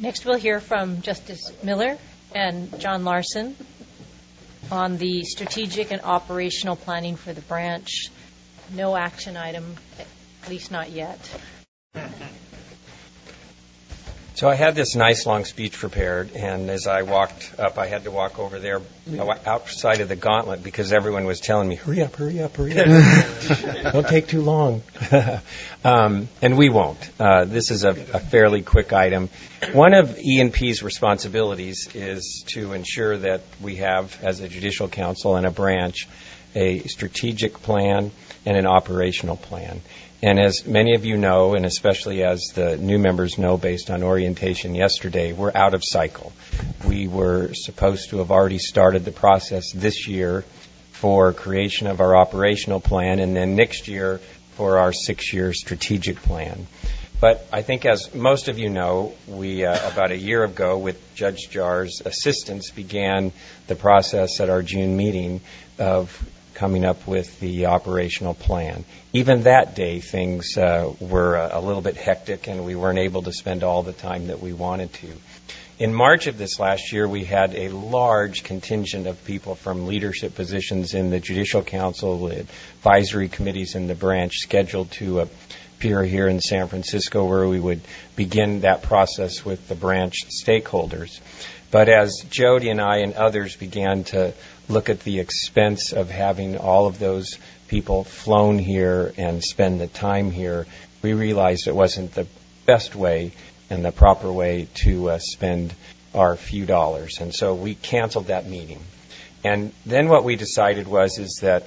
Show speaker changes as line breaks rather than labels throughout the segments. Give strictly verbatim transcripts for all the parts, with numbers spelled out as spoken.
Next, we'll hear from Justice Miller and John Larson on the strategic and operational planning for the branch. No action item, at least not yet.
So I had this nice long speech prepared, and as I walked up, I had to walk over there outside of the gauntlet because everyone was telling me, hurry up, hurry up, hurry up. Don't take too long. um, and we won't. Uh, this is a, a fairly quick item. One of E and P's responsibilities is to ensure that we have, as a judicial council and a branch, a strategic plan and an operational plan. And as many of you know, and especially as the new members know based on orientation yesterday, we're out of cycle. We were supposed to have already started the process this year for creation of our operational plan, and then next year for our six-year strategic plan. But I think, as most of you know, we, uh, about a year ago, with Judge Jar's assistance, began the process at our June meeting of coming up with the operational plan. Even that day, things uh, were a, a little bit hectic, and we weren't able to spend all the time that we wanted to. In March of this last year, we had a large contingent of people from leadership positions in the Judicial Council, the advisory committees in the branch, scheduled to appear here in San Francisco, where we would begin that process with the branch stakeholders. But as Jody and I and others began to look at the expense of having all of those people flown here and spend the time here, we realized it wasn't the best way and the proper way to uh, spend our few dollars. And so we canceled that meeting. And then what we decided was is that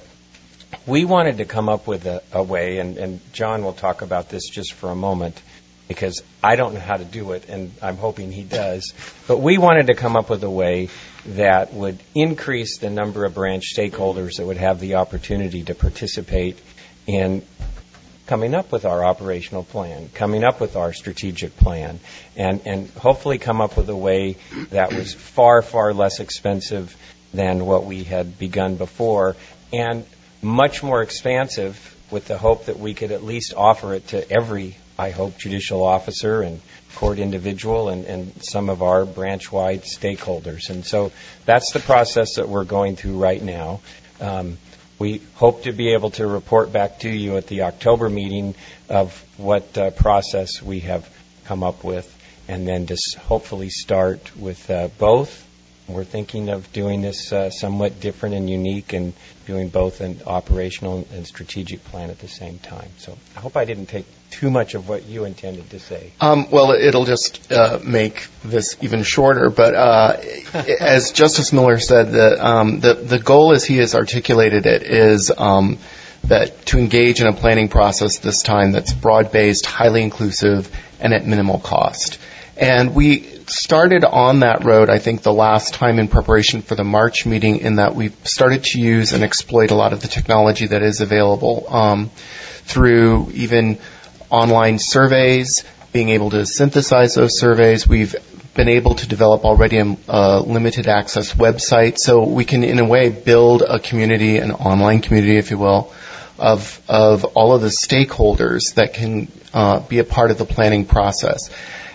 we wanted to come up with a, a way, and, and John will talk about this just for a moment, because I don't know how to do it, and I'm hoping he does. But we wanted to come up with a way that would increase the number of branch stakeholders that would have the opportunity to participate in coming up with our operational plan, coming up with our strategic plan, and, and hopefully come up with a way that was far, far less expensive than what we had begun before, and much more expansive, with the hope that we could at least offer it to every, I hope, judicial officer and court individual and, and some of our branch-wide stakeholders. And so that's the process that we're going through right now. Um, we hope to be able to report back to you at the October meeting of what uh, process we have come up with, and then just hopefully start with uh, both. We're thinking of doing this uh, somewhat different and unique, and doing both an operational and strategic plan at the same time. So I hope I didn't take too much of what you intended to say.
Um, well, it'll just uh, make this even shorter. But uh, as Justice Miller said, the, um, the the goal, as he has articulated it, is um, that to engage in a planning process this time that's broad-based, highly inclusive, and at minimal cost. And we started on that road, I think, the last time in preparation for the March meeting, in that we've started to use and exploit a lot of the technology that is available um, through even online surveys, being able to synthesize those surveys. We've been able to develop already a, a limited access website, so we can, in a way, build a community, an online community, if you will, of of all of the stakeholders that can uh, be a part of the planning process.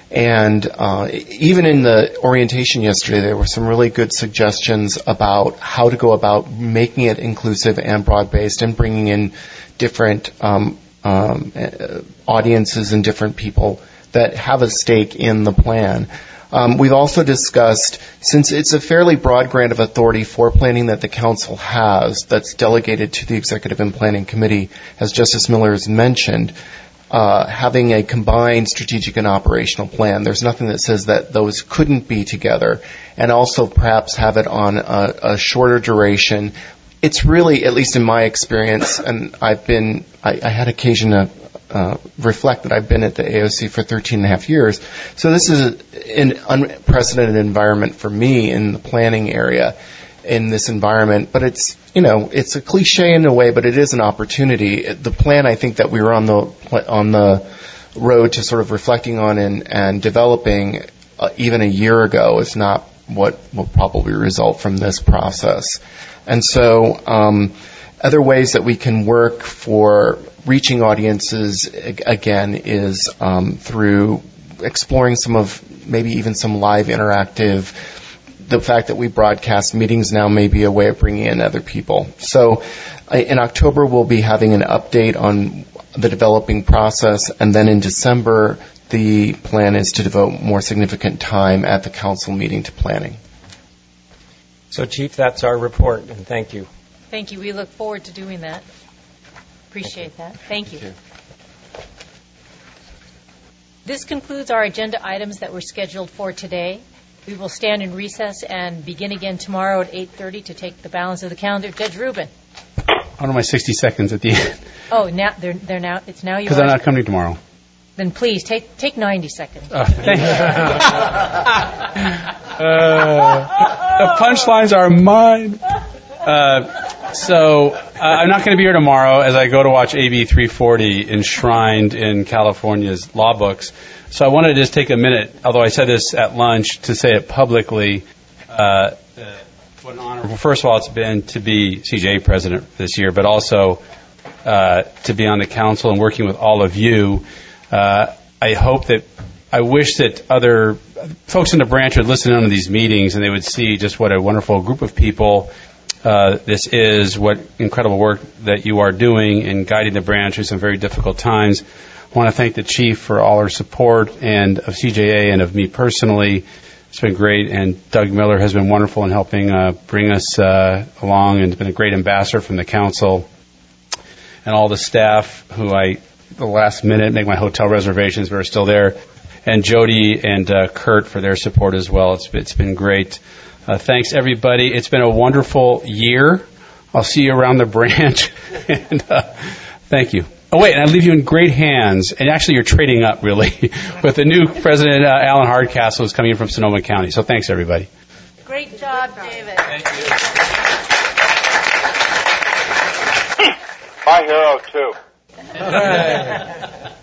And uh, even in the orientation yesterday, there were some really good suggestions about how to go about making it inclusive and broad-based, and bringing in different um, um, audiences and different people that have a stake in the plan. Um, we've also discussed, since it's a fairly broad grant of authority for planning that the council has that's delegated to the Executive and Planning Committee, as Justice Miller has mentioned, Uh, having a combined strategic and operational plan. There's nothing that says that those couldn't be together, and also perhaps have it on a, a shorter duration. It's really, at least in my experience, and I've been, I, I had occasion to uh, reflect that I've been at the A O C for thirteen and a half years. So this is a, an unprecedented environment for me in the planning area, in this environment, but it's, you know, it's a cliche in a way, but it is an opportunity. The plan, I think, that we were on the on the road to sort of reflecting on and, and developing uh, even a year ago is not what will probably result from this process. And so um, other ways that we can work for reaching audiences, again, is um, through exploring some of maybe even some live interactive. The fact that we broadcast meetings now may be a way of bringing in other people. So uh, in October, we'll be having an update on the developing process, and then in December, the plan is to devote more significant time at the council meeting to planning.
So, Chief, that's our report, and thank you.
Thank you. We look forward to doing that. Appreciate that. Thank you.
Thank you.
This concludes our agenda items that were scheduled for today. We will stand in recess and begin again tomorrow at eight thirty to take the balance of the calendar. Judge Rubin.
Out of my sixty seconds at the end.
Oh, now they're they're now it's now yours.
Because I'm not coming tomorrow.
Then please take take ninety seconds.
Uh, thank you. uh, the punchlines are mine. Uh, so uh, I'm not going to be here tomorrow as I go to watch A B three forty enshrined in California's law books. So I wanted to just take a minute, although I said this at lunch, to say it publicly. Uh, what an honor. Well, first of all, it's been to be C J A president this year, but also uh, to be on the council and working with all of you. Uh, I hope that, I wish that other folks in the branch would listen in on these meetings and they would see just what a wonderful group of people uh, this is, what incredible work that you are doing in guiding the branch through some very difficult times. I want to thank the chief for all her support, and of C J A and of me personally. It's been great, and Doug Miller has been wonderful in helping uh, bring us uh, along, and has been a great ambassador from the council, and all the staff who I, the last minute, make my hotel reservations, but are still there, and Jody and uh, Kurt for their support as well. It's, it's been great. Uh, thanks, everybody. It's been a wonderful year. I'll see you around the branch, and uh, thank you. Oh, wait, and I leave you in great hands. And actually, you're trading up, really, with the new President uh, Alan Hardcastle who's coming in from Sonoma County. So thanks, everybody.
Great job, David.
Thank you.
My hero, too.